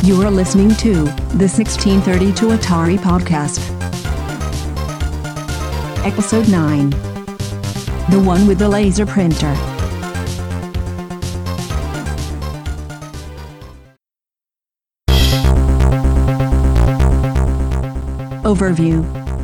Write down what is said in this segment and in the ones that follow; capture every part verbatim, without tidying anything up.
You are listening to the sixteen thirty-two Atari Podcast. Episode nine. The one with the laser printer. Overview.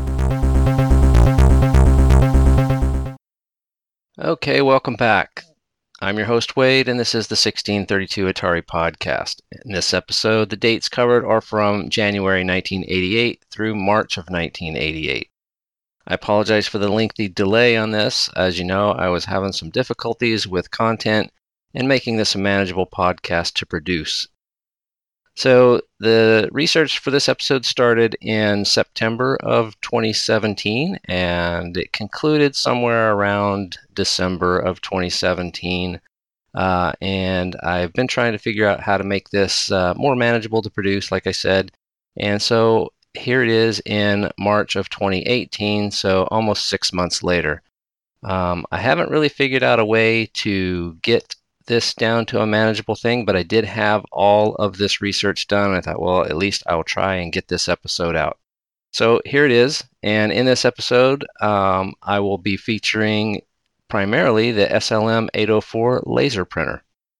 Okay, welcome back. I'm your host, Wade, and this is the sixteen thirty-two Atari Podcast. In this episode, the dates covered are from January nineteen eighty-eight through March of nineteen eighty-eight. I apologize for the lengthy delay on this. As you know, I was having some difficulties with content and making this a manageable podcast to produce. So the research for this episode started in September of twenty seventeen, and it concluded somewhere around December of twenty seventeen. Uh, and I've been trying to figure out how to make this uh, more manageable to produce, like I said. And so here it is in March of twenty eighteen, so almost six months later. Um, I haven't really figured out a way to get this down to a manageable thing, but I did have all of this research done. I thought, well, at least I'll try and get this episode out. So here it is, and in this episode, um, I will be featuring primarily the S L M eight oh four laser printer.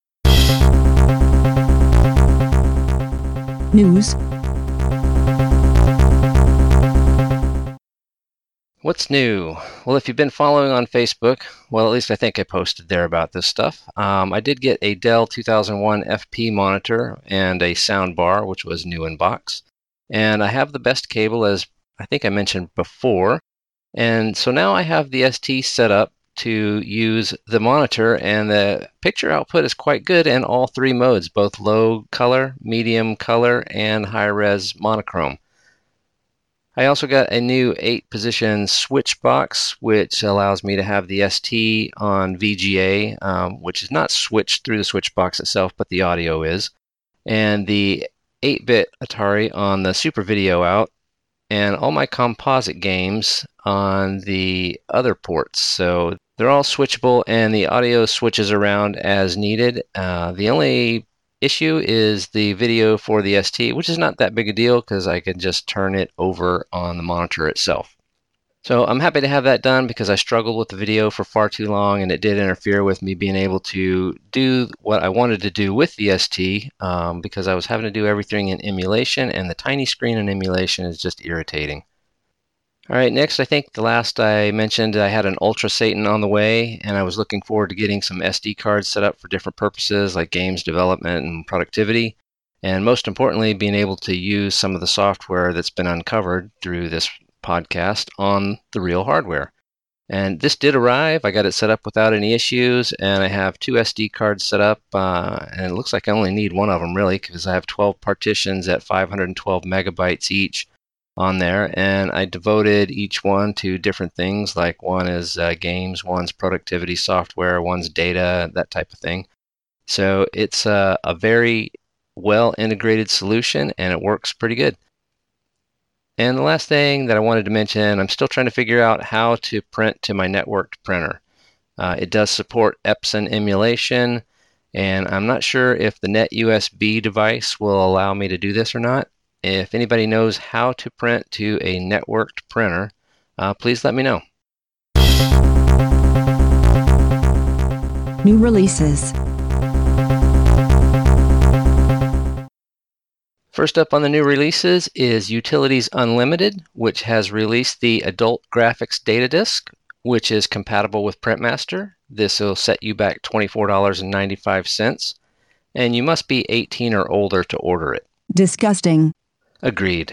News. What's new? Well, if you've been following on Facebook, well, at least I think I posted there about this stuff. Um, I did get a Dell two thousand one F P monitor and a sound bar, which was new in box. And I have the best cable, as I think I mentioned before. And so now I have the S T set up to use the monitor, and the picture output is quite good in all three modes, both low color, medium color, and high res monochrome. I also got a new eight position switch box, which allows me to have the S T on V G A, um, which is not switched through the switch box itself, but the audio is, and the eight bit Atari on the Super Video out, and all my composite games on the other ports. So they're all switchable, and the audio switches around as needed. Uh, the only issue is the video for the S T, which is not that big a deal because I can just turn it over on the monitor itself. So I'm happy to have that done because I struggled with the video for far too long, and it did interfere with me being able to do what I wanted to do with the S T um, because I was having to do everything in emulation, and the tiny screen in emulation is just irritating. All right, next, I think the last I mentioned, I had an Ultra Satan on the way, and I was looking forward to getting some S D cards set up for different purposes like games development and productivity, and most importantly, being able to use some of the software that's been uncovered through this podcast on the real hardware. And this did arrive. I got it set up without any issues, and I have two S D cards set up, uh, and it looks like I only need one of them really because I have twelve partitions at five hundred twelve megabytes each on there, and I devoted each one to different things, like one is uh, games, one's productivity software, one's data, that type of thing. So it's uh, a very well integrated solution, and it works pretty good. And the last thing that I wanted to mention, I'm still trying to figure out how to print to my networked printer. Uh, it does support Epson emulation, and I'm not sure if the NetUSB device will allow me to do this or not. If anybody knows how to print to a networked printer, uh, please let me know. New releases. First up on the new releases is Utilities Unlimited, which has released the Adult Graphics Data Disc, which is compatible with Printmaster. This will set you back twenty-four dollars and ninety-five cents, and you must be eighteen or older to order it. Disgusting. Agreed.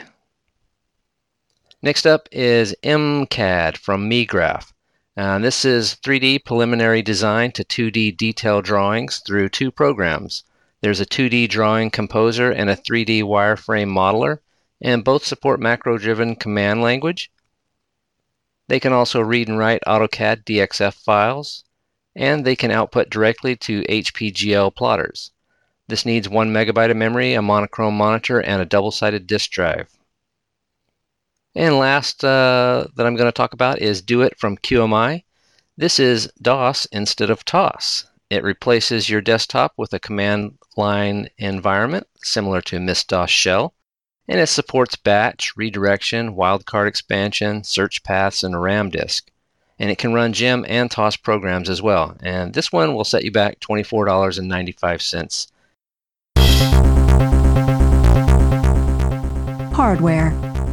Next up is M C A D from MeGraph. Uh, this is three D preliminary design to two D detail drawings through two programs. There's a two D drawing composer and a three D wireframe modeler, and both support macro-driven command language. They can also read and write AutoCAD D X F files, and they can output directly to H P G L plotters. This needs one megabyte of memory, a monochrome monitor, and a double-sided disk drive. And last uh, that I'm going to talk about is Do It from Q M I. This is DOS instead of TOS. It replaces your desktop with a command line environment similar to MS-DOS shell, and it supports batch, redirection, wildcard expansion, search paths, and a RAM disk. And it can run gem and TOS programs as well. And this one will set you back twenty-four dollars and ninety-five cents. Hardware.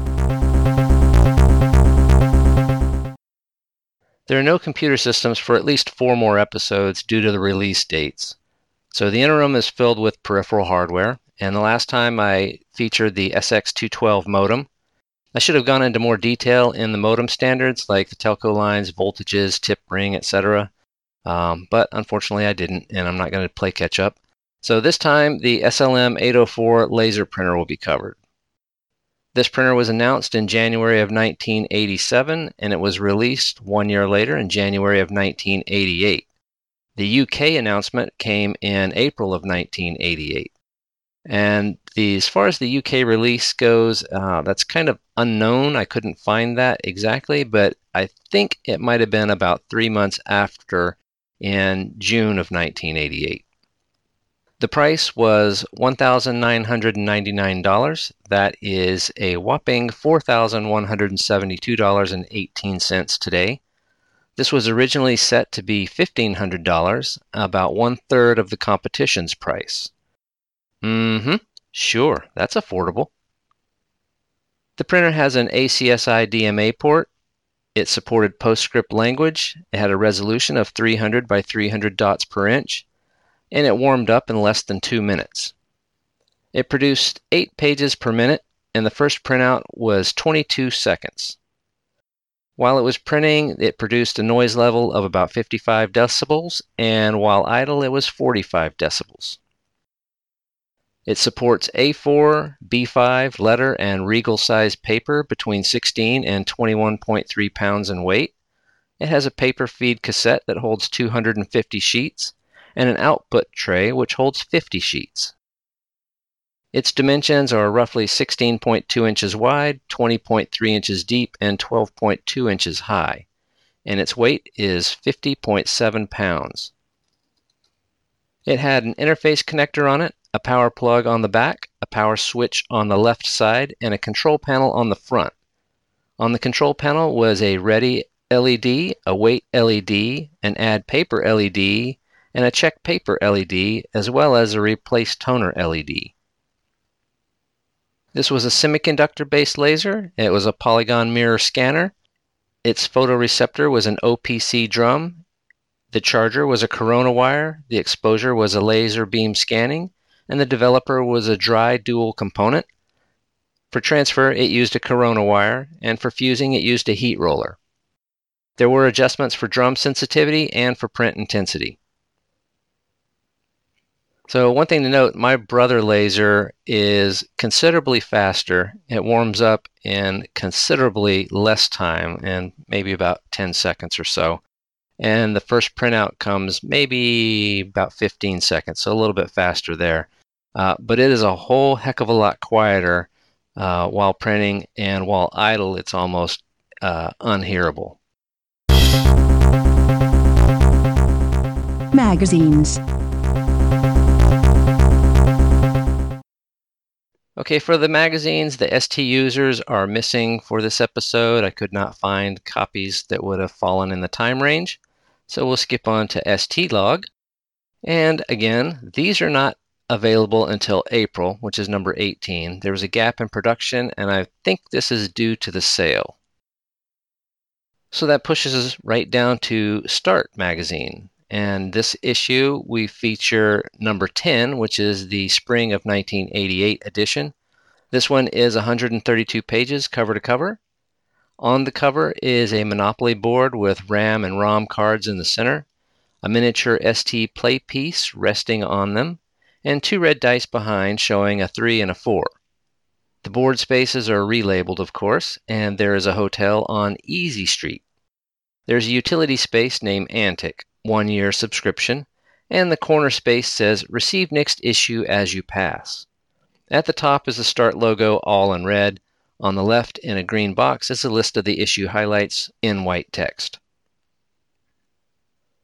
There are no computer systems for at least four more episodes due to the release dates. So the interim is filled with peripheral hardware, and the last time I featured the S X two twelve modem. I should have gone into more detail in the modem standards like the telco lines, voltages, tip ring, et cetera. Um, but unfortunately I didn't, and I'm not going to play catch up. So this time the S L M eight oh four laser printer will be covered. This printer was announced in January of nineteen eighty-seven, and it was released one year later in January of nineteen eighty-eight. The U K announcement came in April of nineteen eighty-eight. And the, as far as the U K release goes, uh, that's kind of unknown. I couldn't find that exactly, but I think it might have been about three months after, in June of nineteen eighty-eight. The price was one thousand nine hundred ninety-nine dollars. That is a whopping four thousand one hundred seventy-two dollars and eighteen cents today. This was originally set to be fifteen hundred dollars, about one-third of the competition's price. Mm-hmm, sure, that's affordable. The printer has an A C S I D M A port. It supported PostScript language. It had a resolution of three hundred by three hundred dots per inch, and it warmed up in less than two minutes. It produced eight pages per minute, and the first printout was twenty-two seconds. While it was printing, it produced a noise level of about fifty-five decibels, and while idle, it was forty-five decibels. It supports A four, B five, letter, and regal size paper between sixteen and twenty-one point three pounds in weight. It has a paper feed cassette that holds two hundred fifty sheets, and an output tray which holds fifty sheets. Its dimensions are roughly sixteen point two inches wide, twenty point three inches deep, and twelve point two inches high, and its weight is fifty point seven pounds. It had an interface connector on it, a power plug on the back, a power switch on the left side, and a control panel on the front. On the control panel was a ready L E D, a wait L E D, an add paper L E D, and a check paper L E D, as well as a replace toner L E D. This was a semiconductor-based laser. It was a polygon mirror scanner. Its photoreceptor was an O P C drum. The charger was a corona wire. The exposure was a laser beam scanning. And the developer was a dry dual component. For transfer, it used a corona wire, and for fusing, it used a heat roller. There were adjustments for drum sensitivity and for print intensity. So one thing to note, my Brother laser is considerably faster. It warms up in considerably less time, and maybe about ten seconds or so. And the first printout comes maybe about fifteen seconds, so a little bit faster there. Uh, but it is a whole heck of a lot quieter uh, while printing, and while idle, it's almost uh, unhearable. Magazines. Okay, for the magazines, the S T users are missing for this episode. I could not find copies that would have fallen in the time range, so we'll skip on to S T log. And again, these are not available until April, which is number eighteen. There was a gap in production, and I think this is due to the sale. So that pushes us right down to Start magazine. And this issue, we feature number ten, which is the spring of nineteen eighty-eight edition. This one is one hundred thirty-two pages cover to cover. On the cover is a Monopoly board with RAM and ROM cards in the center, a miniature S T play piece resting on them, and two red dice behind showing a three and a four. The board spaces are relabeled, of course, and there is a hotel on Easy Street. There's a utility space named Antic, one-year subscription, and the corner space says Receive next issue as you pass. At the top is the Start logo, all in red. On the left, in a green box, is a list of the issue highlights in white text.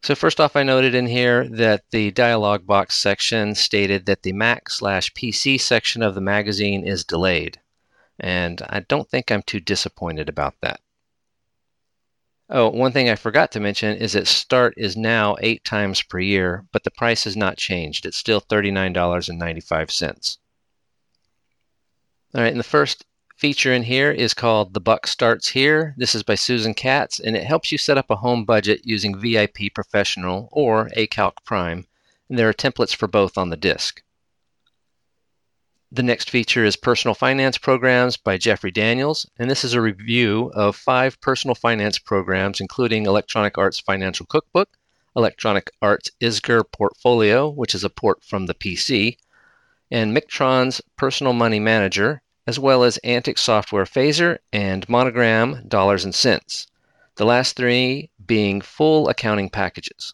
So first off, I noted in here that the dialog box section stated that the Mac slash P C section of the magazine is delayed. And I don't think I'm too disappointed about that. Oh, one thing I forgot to mention is that Start is now eight times per year, but the price has not changed. It's still thirty-nine dollars and ninety-five cents. All right, and the first feature in here is called The Buck Starts Here. This is by Susan Katz, and it helps you set up a home budget using V I P Professional or ACalc Prime, and there are templates for both on the disc. The next feature is Personal Finance Programs by Jeffrey Daniels, and this is a review of five personal finance programs, including Electronic Arts Financial Cookbook, Electronic Arts ISGR Portfolio, which is a port from the P C, and Mictron's Personal Money Manager, as well as Antic Software Phaser and Monogram Dollars and Cents, the last three being full accounting packages.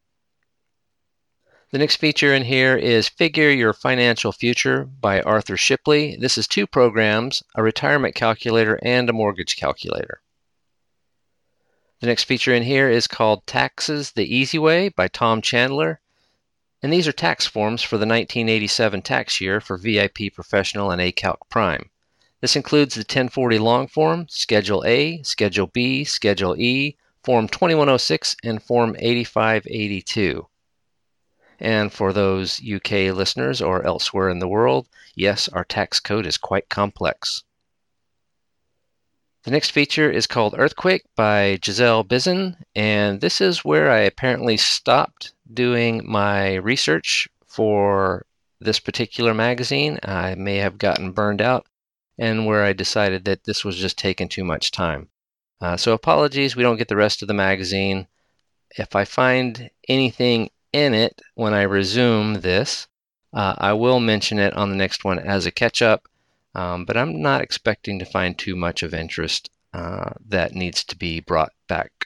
The next feature in here is Figure Your Financial Future by Arthur Shipley. This is two programs, a retirement calculator and a mortgage calculator. The next feature in here is called Taxes the Easy Way by Tom Chandler. And these are tax forms for the nineteen eighty-seven tax year for V I P Professional and ACalc Prime. This includes the ten forty long form, Schedule A, Schedule B, Schedule E, Form twenty-one oh six, and Form eighty-five eighty-two. And for those U K listeners or elsewhere in the world, yes, our tax code is quite complex. The next feature is called Earthquake by Giselle Bizin, and this is where I apparently stopped doing my research for this particular magazine. I may have gotten burned out, and where I decided that this was just taking too much time. Uh, so apologies, we don't get the rest of the magazine. If I find anything in it when I resume this, uh, I will mention it on the next one as a catch-up, um, but I'm not expecting to find too much of interest uh, that needs to be brought back.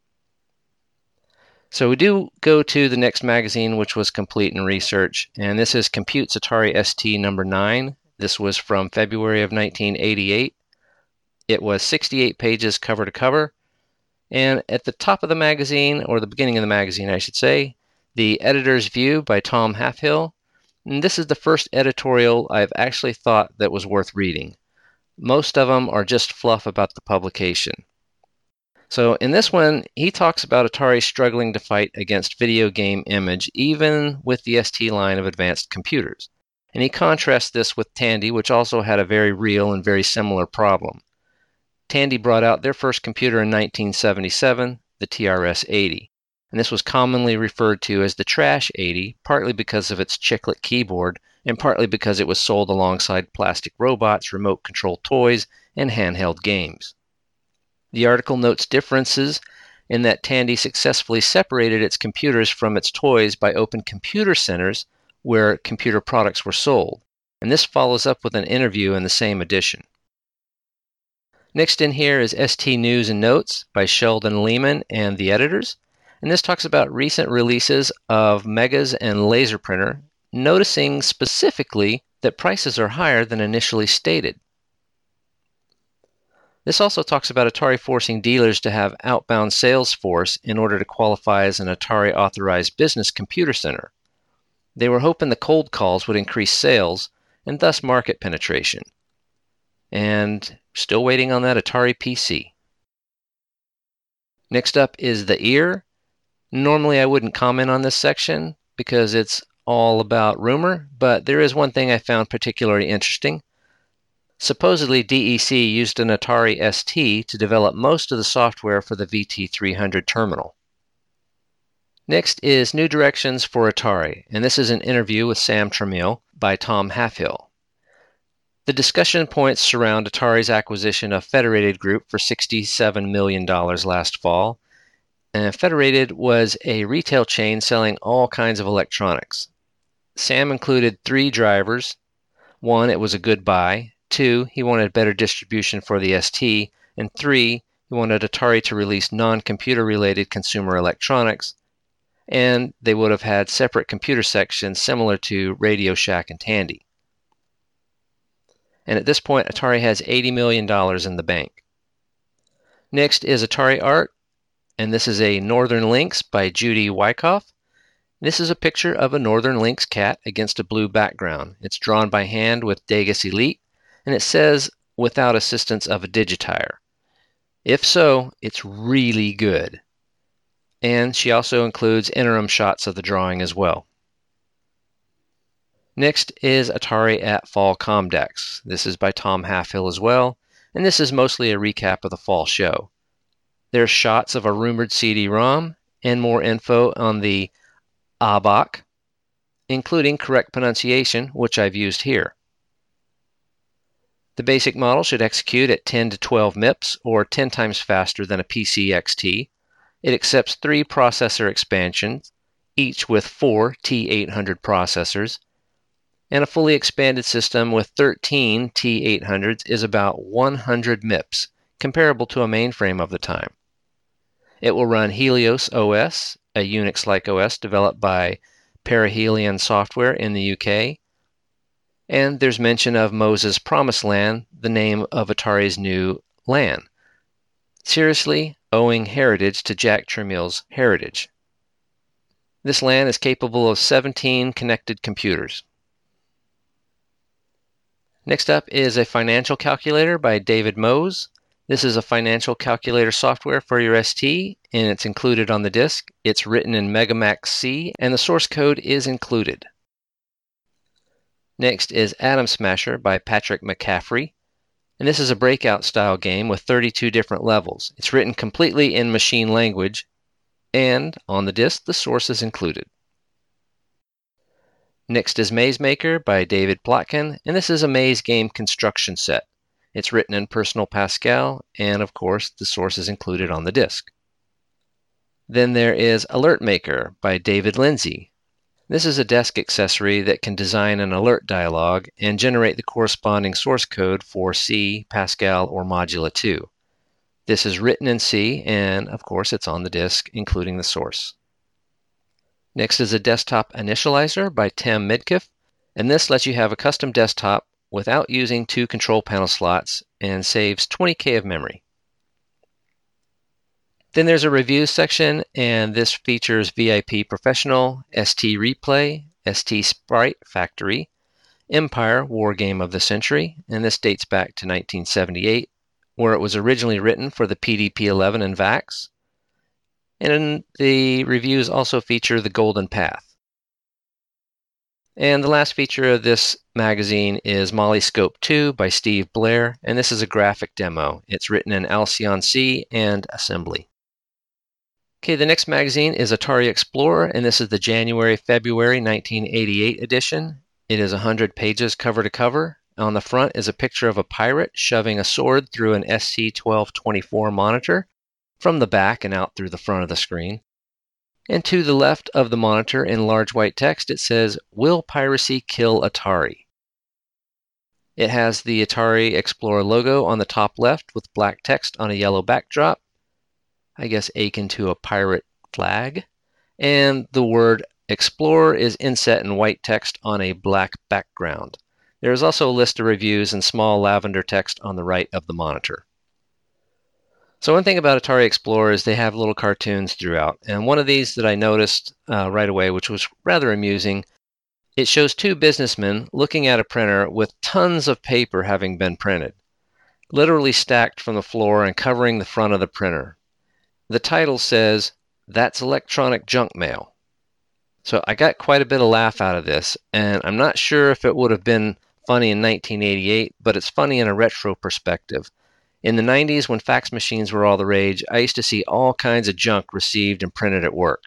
So we do go to the next magazine, which was Complete in Research, and this is Compute's Atari S T number nine. This was from February of nineteen eighty-eight. It was sixty-eight pages cover to cover, and at the top of the magazine, or the beginning of the magazine I should say, The Editor's View by Tom Halfhill. And this is the first editorial I've actually thought that was worth reading. Most of them are just fluff about the publication. So in this one, he talks about Atari struggling to fight against video game image, even with the S T line of advanced computers. And he contrasts this with Tandy, which also had a very real and very similar problem. Tandy brought out their first computer in nineteen seventy-seven, the T R S eighty. And this was commonly referred to as the Trash eighty, partly because of its chiclet keyboard, and partly because it was sold alongside plastic robots, remote control toys, and handheld games. The article notes differences in that Tandy successfully separated its computers from its toys by open computer centers where computer products were sold, and this follows up with an interview in the same edition. Next in here is S T News and Notes by Sheldon Lehman and the editors. And this talks about recent releases of Megas and Laser Printer, noticing specifically that prices are higher than initially stated. This also talks about Atari forcing dealers to have outbound sales force in order to qualify as an Atari authorized business computer center. They were hoping the cold calls would increase sales and thus market penetration. And still waiting on that Atari P C. Next up is The Ear. Normally I wouldn't comment on this section because it's all about rumor, but there is one thing I found particularly interesting. Supposedly D E C used an Atari S T to develop most of the software for the V T three hundred terminal. Next is New Directions for Atari, and this is an interview with Sam Tramiel by Tom Halfhill. The discussion points surround Atari's acquisition of Federated Group for sixty-seven million dollars last fall. And Federated was a retail chain selling all kinds of electronics. Sam included three drivers. One, it was a good buy. Two, he wanted better distribution for the S T. And three, he wanted Atari to release non-computer related consumer electronics. And they would have had separate computer sections similar to Radio Shack and Tandy. And at this point, Atari has eighty million dollars in the bank. Next is Atari Art. and this is a Northern Lynx by Judy Wyckoff. This is a picture of a Northern Lynx cat against a blue background. It's drawn by hand with Degas Elite, and it says without assistance of a digitizer. If so, it's really good. And she also includes interim shots of the drawing as well. Next is Atari at Fall Comdex. This is by Tom Halfhill as well, and this is mostly a recap of the fall show. There's shots of a rumored C D ROM and more info on the A B A C, including correct pronunciation, which I've used here. The basic model should execute at ten to twelve M I P S, or ten times faster than a P C X T. It accepts three processor expansions, each with four T eight hundred processors, and a fully expanded system with thirteen T eight hundreds is about one hundred M I P S, comparable to a mainframe of the time. It will run Helios O S, a Unix-like O S developed by Perihelion Software in the U K, and there's mention of Moses Promised Land, the name of Atari's new LAN, seriously owing heritage to Jack Tramiel's heritage. This LAN is capable of seventeen connected computers. Next up is a financial calculator by David Mose. This is a financial calculator software for your S T, and it's included on the disk. It's written in Megamax C, and the source code is included. Next is Atom Smasher by Patrick McCaffrey, and this is a breakout style game with thirty-two different levels. It's written completely in machine language, and on the disk the source is included. Next is Maze Maker by David Plotkin, and this is a maze game construction set. It's written in Personal Pascal, and of course the source is included on the disk. Then there is Alert Maker by David Lindsay. This is a desk accessory that can design an alert dialog and generate the corresponding source code for C, Pascal, or Modula two. This is written in C, and of course it's on the disk, including the source. Next is a Desktop Initializer by Tim Midkiff, and this lets you have a custom desktop without using two control panel slots and saves twenty K of memory. Then there's a reviews section, and this features V I P Professional, S T Replay, S T Sprite Factory, Empire War Game of the Century, and this dates back to nineteen seventy-eight, where it was originally written for the P D P eleven and VAX. And the reviews also feature The Golden Path. And the last feature of this magazine is Molyscope two by Steve Blair, and this is a graphic demo. It's written in Alcyon C and assembly. Okay, the next magazine is Atari Explorer, and this is the January-February nineteen eighty-eight edition. It is one hundred pages cover to cover. On the front is a picture of a pirate shoving a sword through an S C twelve twenty-four monitor from the back and out through the front of the screen. And to the left of the monitor in large white text it says, "Will piracy kill Atari?" It has the Atari Explorer logo on the top left with black text on a yellow backdrop, I guess akin to a pirate flag, and the word Explorer is inset in white text on a black background. There is also a list of reviews in small lavender text on the right of the monitor. So one thing about Atari Explorer is they have little cartoons throughout, and one of these that I noticed uh, right away, which was rather amusing, it shows two businessmen looking at a printer with tons of paper having been printed, literally stacked from the floor and covering the front of the printer. The title says, "That's electronic junk mail." So I got quite a bit of laugh out of this, and I'm not sure if it would have been funny in nineteen eighty-eight, but it's funny in a retro perspective. In the nineties, when fax machines were all the rage, I used to see all kinds of junk received and printed at work.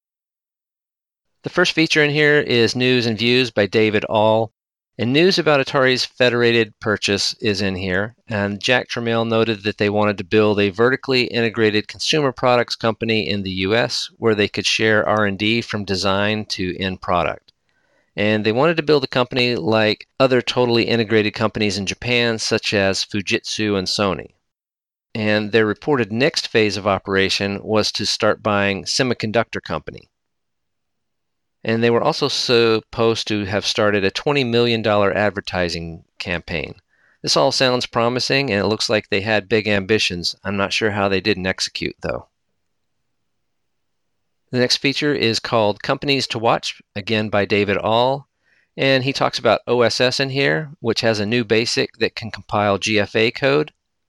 The first feature in here is News and Views by David All, and news about Atari's federated purchase is in here, and Jack Tramiel noted that they wanted to build a vertically integrated consumer products company in the U S where they could share R and D from design to end product. And they wanted to build a company like other totally integrated companies in Japan, such as Fujitsu and Sony. And their reported next phase of operation was to start buying Semiconductor Company. And they were also supposed to have started a twenty million dollars advertising campaign. This all sounds promising, and it looks like they had big ambitions. I'm not sure how they didn't execute, though. The next feature is called Companies to Watch, again by David Ahl. And he talks about O S S in here, which has a new basic that can compile G F A code.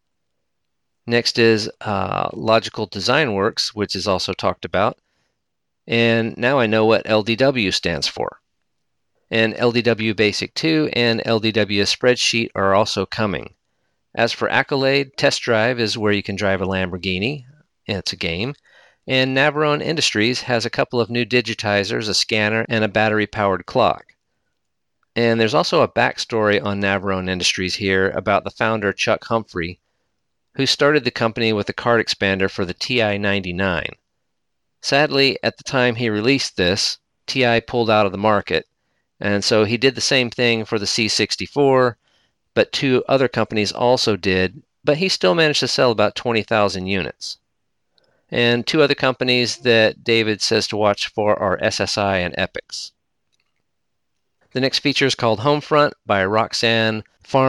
Next is uh, Logical Design Works, which is also talked about. And now I know what L D W stands for. And L D W Basic two and L D W Spreadsheet are also coming. As for Accolade, Test Drive is where you can drive a Lamborghini. It's a game. And Navarone Industries has a couple of new digitizers, a scanner, and a battery-powered clock. And there's also a backstory on Navarone Industries here about the founder, Chuck Humphrey, who started the company with a card expander for the T I ninety-nine. Sadly, at the time he released this, T I pulled out of the market, and so he did the same thing for the C sixty-four, but two other companies also did, but he still managed to sell about twenty thousand units. And two other companies that David says to watch for are S S I and Epix. The next feature is called Homefront by Roxanne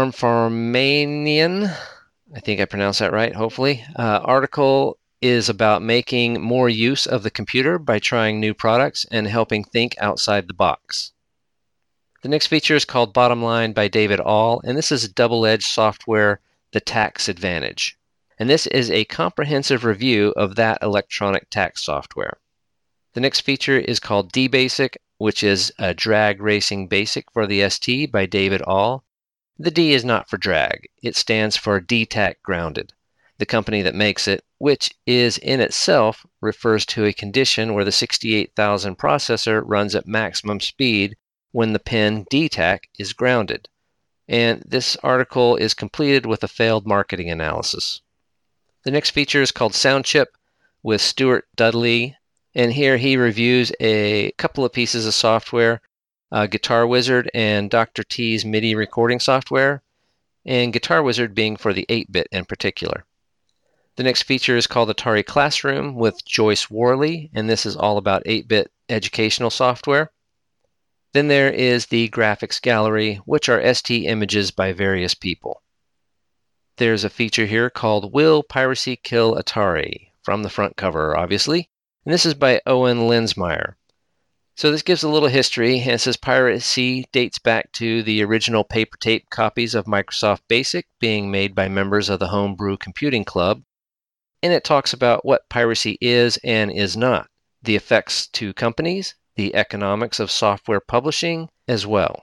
Farfarmanian. I think I pronounced that right, hopefully. Uh, article is about making more use of the computer by trying new products and helping think outside the box. The next feature is called Bottom Line by David Ahl, and this is double-edged software, the tax advantage. And this is a comprehensive review of that electronic tax software. The next feature is called D-Basic, which is a drag racing basic for the S T by David Ahl. The D is not for drag. It stands for D TAC Grounded. The company that makes it, which is in itself refers to a condition where the sixty-eight thousand processor runs at maximum speed when the pin D TAC is grounded. And this article is completed with a failed marketing analysis. The next feature is called Soundchip with Stuart Dudley, and here he reviews a couple of pieces of software, uh, Guitar Wizard and Doctor T's MIDI recording software, and Guitar Wizard being for the eight-bit in particular. The next feature is called Atari Classroom with Joyce Worley, and this is all about eight-bit educational software. Then there is the Graphics Gallery, which are S T images by various people. There's a feature here called Will Piracy Kill Atari? From the front cover, obviously. And this is by Owen Lensmeyer. So this gives a little history, and it says piracy dates back to the original paper tape copies of Microsoft BASIC being made by members of the Homebrew Computing Club. And it talks about what piracy is and is not, the effects to companies, the economics of software publishing as well.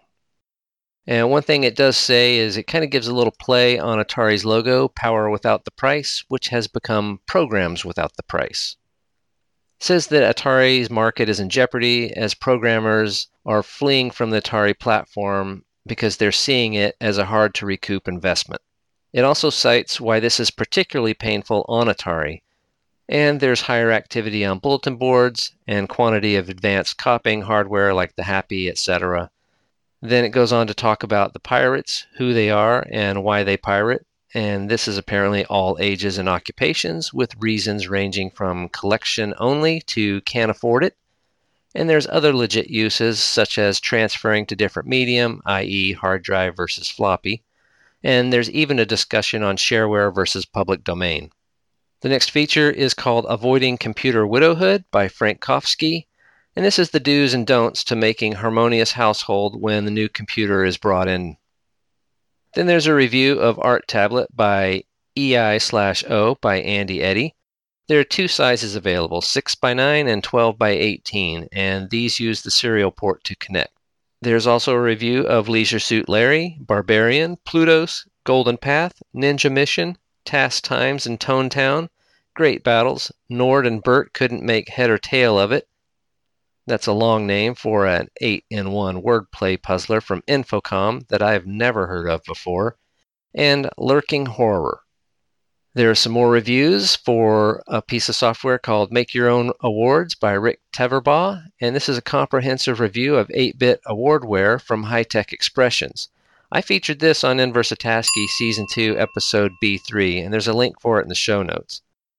And one thing it does say is it kind of gives a little play on Atari's logo, Power Without the Price, which has become Programs Without the Price. It says that Atari's market is in jeopardy as programmers are fleeing from the Atari platform because they're seeing it as a hard to recoup investment. It also cites why this is particularly painful on Atari, and there's higher activity on bulletin boards and quantity of advanced copying hardware like the Happy, et cetera. Then it goes on to talk about the pirates, who they are, and why they pirate. And this is apparently all ages and occupations, with reasons ranging from collection only to can't afford it. And there's other legit uses, such as transferring to different medium, that is hard drive versus floppy. And there's even a discussion on shareware versus public domain. The next feature is called Avoiding Computer Widowhood by Frank Kofsky. And this is the do's and don'ts to making harmonious household when the new computer is brought in. Then there's a review of Art Tablet by E I slash O by Andy Eddy. There are two sizes available, six by nine and twelve by eighteen, and these use the serial port to connect. There's also a review of Leisure Suit Larry, Barbarian, Plutos, Golden Path, Ninja Mission, Task Times, and Tone Town. Great battles. Nord and Bert couldn't make head or tail of it. That's a long name for an eight in one wordplay puzzler from Infocom that I've never heard of before, and Lurking Horror. There are some more reviews for a piece of software called Make Your Own Awards by Rick Teverbaugh, and this is a comprehensive review of eight-bit awardware from High Tech Expressions. I featured this on Inversataski Season two, Episode B three, and there's a link for it in the show notes.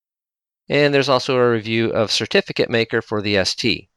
And there's also a review of Certificate Maker for the S T.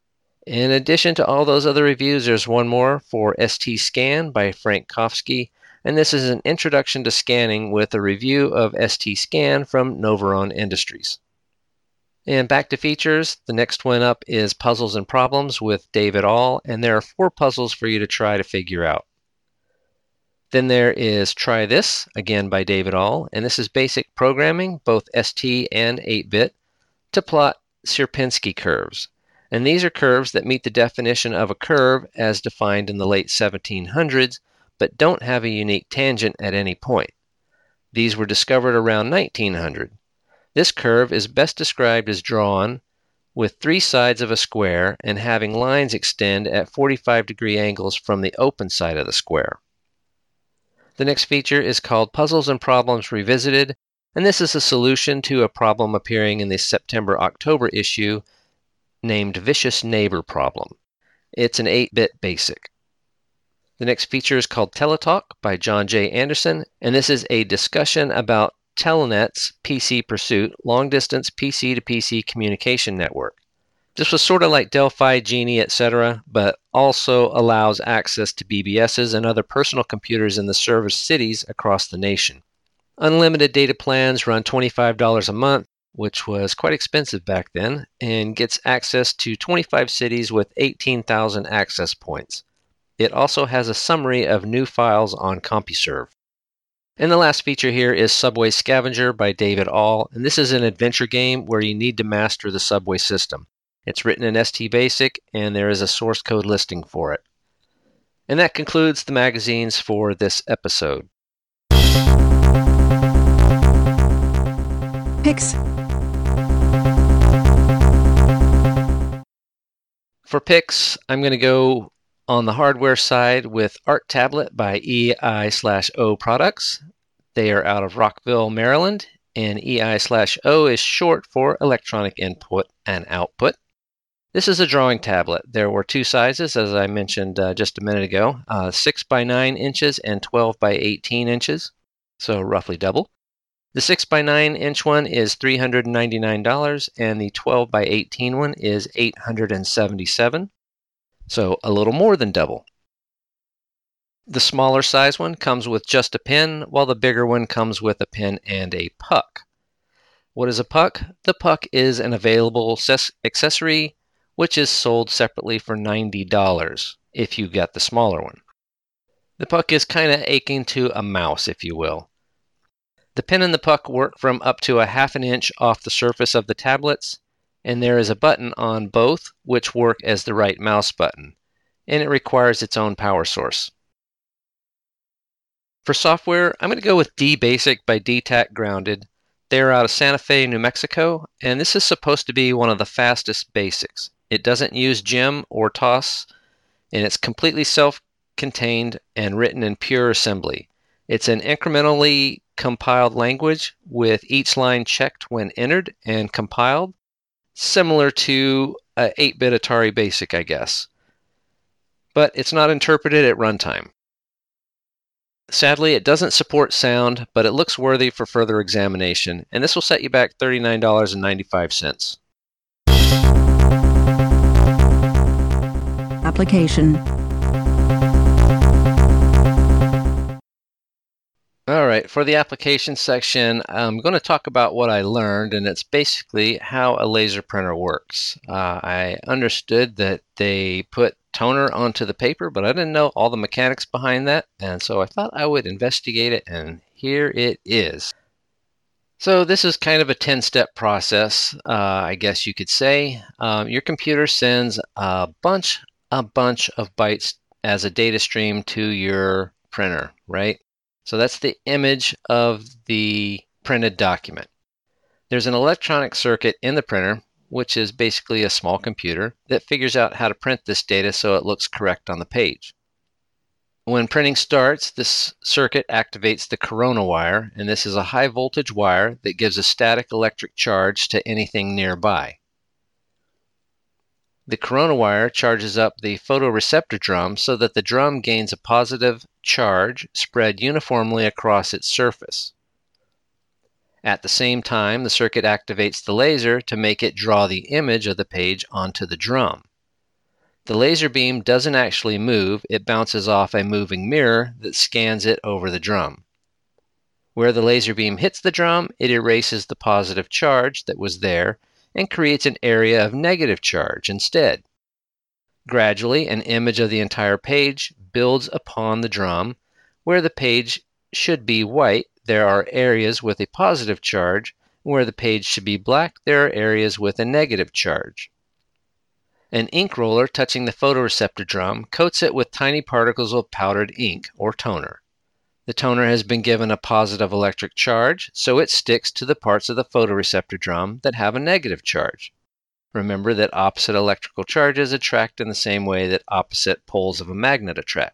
In addition to all those other reviews, there's one more for S T Scan by Frank Kofsky, and this is an introduction to scanning with a review of S T Scan from Navarone Industries. And back to features, the next one up is Puzzles and Problems with Dave et al., and there are four puzzles for you to try to figure out. Then there is Try This, again by Dave et al., and this is basic programming, both S T and eight bit, to plot Sierpinski curves. And these are curves that meet the definition of a curve as defined in the late seventeen hundreds, but don't have a unique tangent at any point. These were discovered around nineteen hundred. This curve is best described as drawn with three sides of a square and having lines extend at forty-five degree angles from the open side of the square. The next feature is called Puzzles and Problems Revisited, and this is a solution to a problem appearing in the September-October issue named Vicious Neighbor Problem. It's an eight bit basic. The next feature is called Teletalk by John J. Anderson, and this is a discussion about Telenet's P C Pursuit, long-distance P C to P C communication network. This was sort of like Delphi, Genie, et cetera, but also allows access to B B Ss and other personal computers in the service cities across the nation. Unlimited data plans run twenty-five dollars a month, which was quite expensive back then, and gets access to twenty-five cities with eighteen thousand access points. It also has a summary of new files on CompuServe. And the last feature here is Subway Scavenger by Dave et al., and this is an adventure game where you need to master the subway system. It's written in S T BASIC, and there is a source code listing for it. And that concludes the magazines for this episode. Picks. For picks, I'm going to go on the hardware side with Art Tablet by E I slash O Products. They are out of Rockville, Maryland, and E I slash O is short for Electronic Input and Output. This is a drawing tablet. There were two sizes, as I mentioned uh, just a minute ago, uh, six by nine inches and twelve by eighteen inches, so roughly double. The six by nine inch one is three hundred ninety-nine dollars, and the twelve by eighteen one is eight hundred seventy-seven dollars. So a little more than double. The smaller size one comes with just a pen, while the bigger one comes with a pen and a puck. What is a puck? The puck is an available accessory which is sold separately for ninety dollars if you get the smaller one. The puck is kind of akin to a mouse, if you will. The pen and the puck work from up to a half an inch off the surface of the tablets, and there is a button on both which work as the right mouse button, and it requires its own power source. For software, I'm going to go with D-Basic by D TAC Grounded. They're out of Santa Fe, New Mexico, and this is supposed to be one of the fastest basics. It doesn't use gem or TOS, and it's completely self-contained and written in pure assembly. It's an incrementally compiled language with each line checked when entered and compiled, similar to an eight bit Atari Basic, I guess. But it's not interpreted at runtime. Sadly, it doesn't support sound, but it looks worthy for further examination, and this will set you back thirty-nine dollars and ninety-five cents. Application. All right, for the application section, I'm going to talk about what I learned, and it's basically how a laser printer works. Uh, I understood that they put toner onto the paper, but I didn't know all the mechanics behind that, and so I thought I would investigate it, and here it is. So this is kind of a ten-step process, uh, I guess you could say. Um, your computer sends a bunch, a bunch of bytes as a data stream to your printer, right? So that's the image of the printed document. There's an electronic circuit in the printer, which is basically a small computer, that figures out how to print this data so it looks correct on the page. When printing starts, this circuit activates the corona wire, and this is a high voltage wire that gives a static electric charge to anything nearby. The corona wire charges up the photoreceptor drum so that the drum gains a positive charge spread uniformly across its surface. At the same time, the circuit activates the laser to make it draw the image of the page onto the drum. The laser beam doesn't actually move, it bounces off a moving mirror that scans it over the drum. Where the laser beam hits the drum, it erases the positive charge that was there, and creates an area of negative charge instead. Gradually, an image of the entire page builds upon the drum. Where the page should be white, there are areas with a positive charge. Where the page should be black, there are areas with a negative charge. An ink roller touching the photoreceptor drum coats it with tiny particles of powdered ink, or toner. The toner has been given a positive electric charge, so it sticks to the parts of the photoreceptor drum that have a negative charge. Remember that opposite electrical charges attract in the same way that opposite poles of a magnet attract.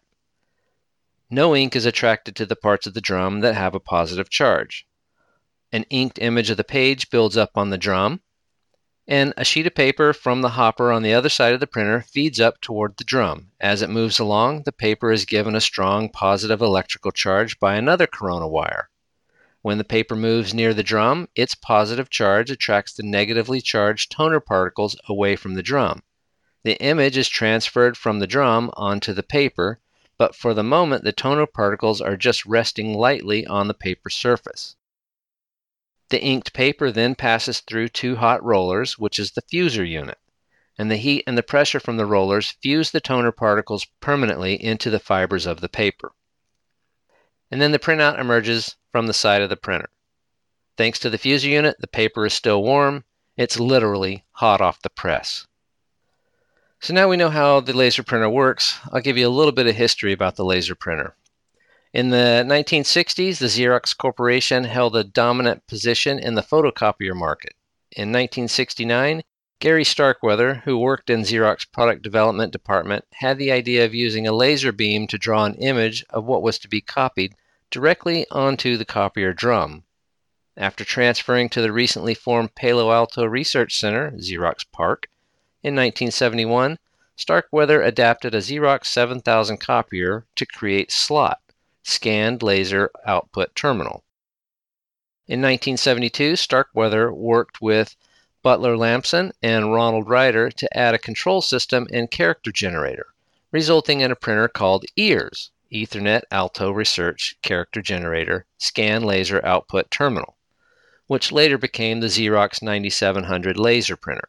No ink is attracted to the parts of the drum that have a positive charge. An inked image of the page builds up on the drum, and a sheet of paper from the hopper on the other side of the printer feeds up toward the drum. As it moves along, the paper is given a strong positive electrical charge by another corona wire. When the paper moves near the drum, its positive charge attracts the negatively charged toner particles away from the drum. The image is transferred from the drum onto the paper, but for the moment the toner particles are just resting lightly on the paper surface. The inked paper then passes through two hot rollers, which is the fuser unit, and the heat and the pressure from the rollers fuse the toner particles permanently into the fibers of the paper. And then the printout emerges from the side of the printer. Thanks to the fuser unit, the paper is still warm. It's literally hot off the press. So now we know how the laser printer works. I'll give you a little bit of history about the laser printer. In the nineteen sixties, the Xerox Corporation held a dominant position in the photocopier market. In nineteen sixty-nine, Gary Starkweather, who worked in Xerox product development department, had the idea of using a laser beam to draw an image of what was to be copied directly onto the copier drum. After transferring to the recently formed Palo Alto Research Center, Xerox PARC, in nineteen seventy-one, Starkweather adapted a Xerox seven thousand copier to create SLOT, Scanned Laser Output Terminal. In nineteen seventy-two, Starkweather worked with Butler Lampson and Ronald Ryder to add a control system and character generator, resulting in a printer called EARS, Ethernet Alto Research Character Generator Scan Laser Output Terminal, which later became the Xerox ninety-seven hundred laser printer.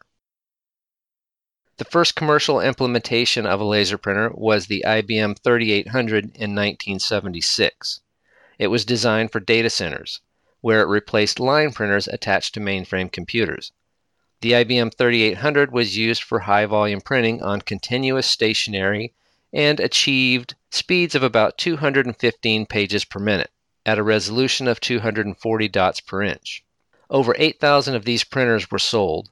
The first commercial implementation of a laser printer was the I B M thirty-eight hundred in nineteen seventy-six. It was designed for data centers, where it replaced line printers attached to mainframe computers. The I B M thirty-eight hundred was used for high-volume printing on continuous stationary and achieved speeds of about two hundred fifteen pages per minute at a resolution of two hundred forty dots per inch. Over eight thousand of these printers were sold.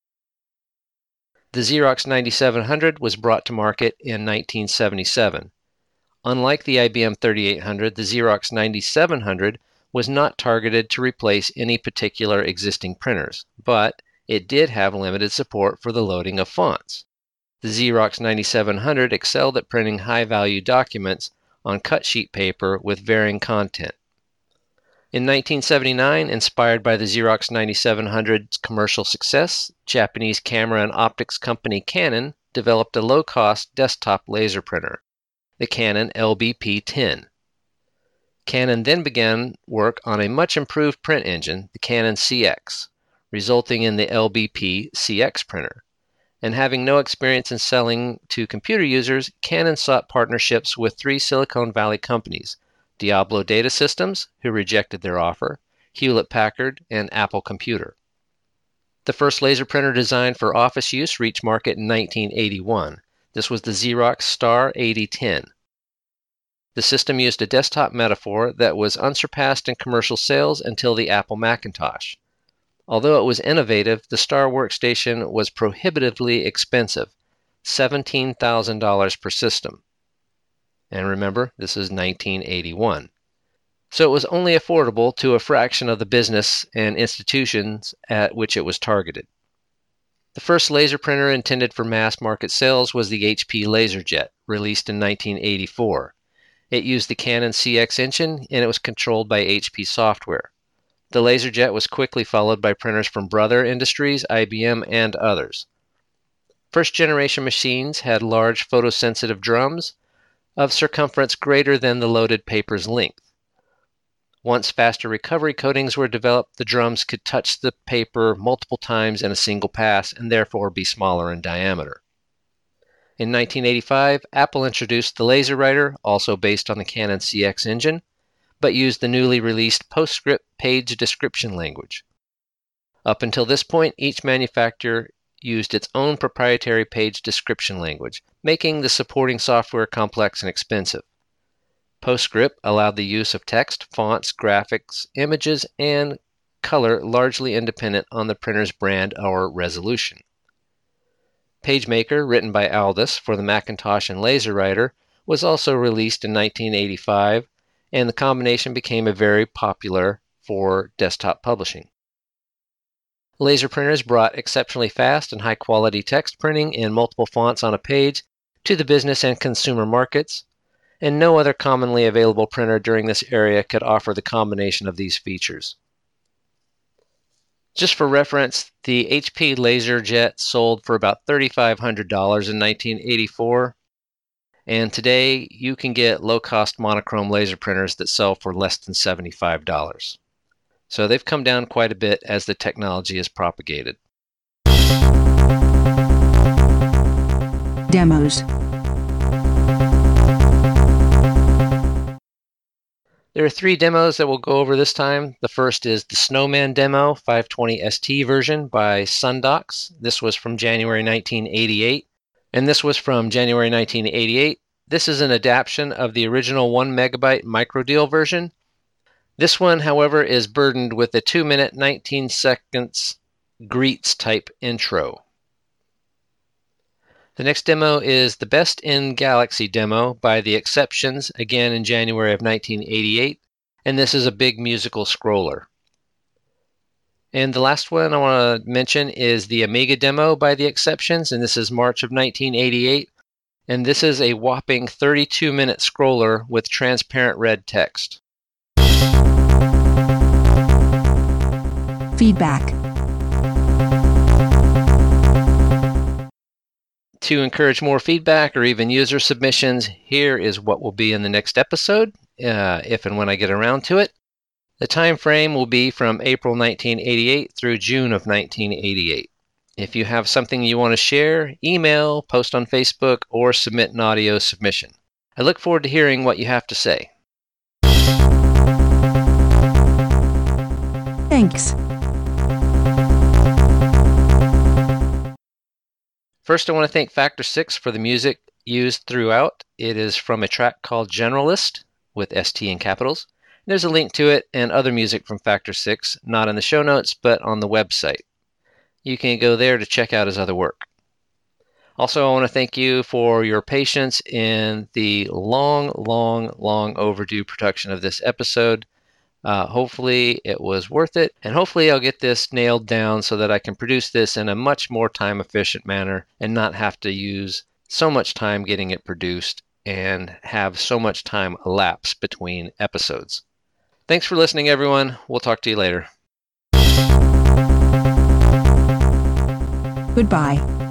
The Xerox ninety-seven hundred was brought to market in nineteen seventy-seven. Unlike the I B M thirty-eight hundred, the Xerox ninety-seven hundred was not targeted to replace any particular existing printers, but it did have limited support for the loading of fonts. The Xerox ninety-seven hundred excelled at printing high-value documents on cut sheet paper with varying content. In nineteen seventy-nine, inspired by the Xerox ninety-seven hundred's commercial success, Japanese camera and optics company Canon developed a low-cost desktop laser printer, the Canon L B P ten. Canon then began work on a much improved print engine, the Canon C X, resulting in the L B P C X printer. And having no experience in selling to computer users, Canon sought partnerships with three Silicon Valley companies, Diablo Data Systems, who rejected their offer, Hewlett-Packard, and Apple Computer. The first laser printer designed for office use reached market in nineteen eighty-one. This was the Xerox Star eighty ten. The system used a desktop metaphor that was unsurpassed in commercial sales until the Apple Macintosh. Although it was innovative, the Star workstation was prohibitively expensive, seventeen thousand dollars per system. And remember, this is nineteen eighty-one. So it was only affordable to a fraction of the business and institutions at which it was targeted. The first laser printer intended for mass market sales was the H P LaserJet, released in nineteen eighty-four. It used the Canon C X engine, and it was controlled by H P software. The LaserJet was quickly followed by printers from Brother Industries, I B M, and others. First-generation machines had large photosensitive drums of circumference greater than the loaded paper's length. Once faster recovery coatings were developed, the drums could touch the paper multiple times in a single pass and therefore be smaller in diameter. In nineteen eighty-five, Apple introduced the LaserWriter, also based on the Canon C X engine, but used the newly released PostScript page description language. Up until this point, each manufacturer used its own proprietary page description language, making the supporting software complex and expensive. PostScript allowed the use of text, fonts, graphics, images, and color largely independent on the printer's brand or resolution. PageMaker, written by Aldus for the Macintosh and LaserWriter, was also released in nineteen eighty-five, and the combination became a very popular for desktop publishing. Laser printers brought exceptionally fast and high-quality text printing in multiple fonts on a page to the business and consumer markets, and no other commonly available printer during this era could offer the combination of these features. Just for reference, the H P LaserJet sold for about three thousand five hundred dollars in nineteen eighty-four, and today you can get low-cost monochrome laser printers that sell for less than seventy-five dollars. So they've come down quite a bit as the technology is propagated. Demos. There are three demos that we'll go over this time. The first is the Snowman demo, five twenty S T version by Sundox. This was from January nineteen eighty-eight. And this was from January nineteen eighty-eight. This is an adaptation of the original one megabyte microdeal version. This one, however, is burdened with a two minute, nineteen seconds greets type intro. The next demo is the Best in Galaxy demo by The Exceptions, again in January of nineteen eighty-eight, and this is a big musical scroller. And the last one I want to mention is the Amiga demo by The Exceptions, and this is March of nineteen eighty-eight, and this is a whopping thirty-two minute scroller with transparent red text. Feedback. To encourage more feedback or even user submissions, here is what will be in the next episode, uh, if and when I get around to it. The time frame will be from April nineteen eighty-eight through June of nineteen eighty-eight. If you have something you want to share, email, post on Facebook, or submit an audio submission. I look forward to hearing what you have to say. Thanks. First, I want to thank Factor six for the music used throughout. It is from a track called Generalist, with S T in capitals. There's a link to it and other music from Factor six, not in the show notes, but on the website. You can go there to check out his other work. Also, I want to thank you for your patience in the long, long, long overdue production of this episode. Uh, hopefully it was worth it, and hopefully I'll get this nailed down so that I can produce this in a much more time-efficient manner and not have to use so much time getting it produced and have so much time elapse between episodes. Thanks for listening, everyone. We'll talk to you later. Goodbye.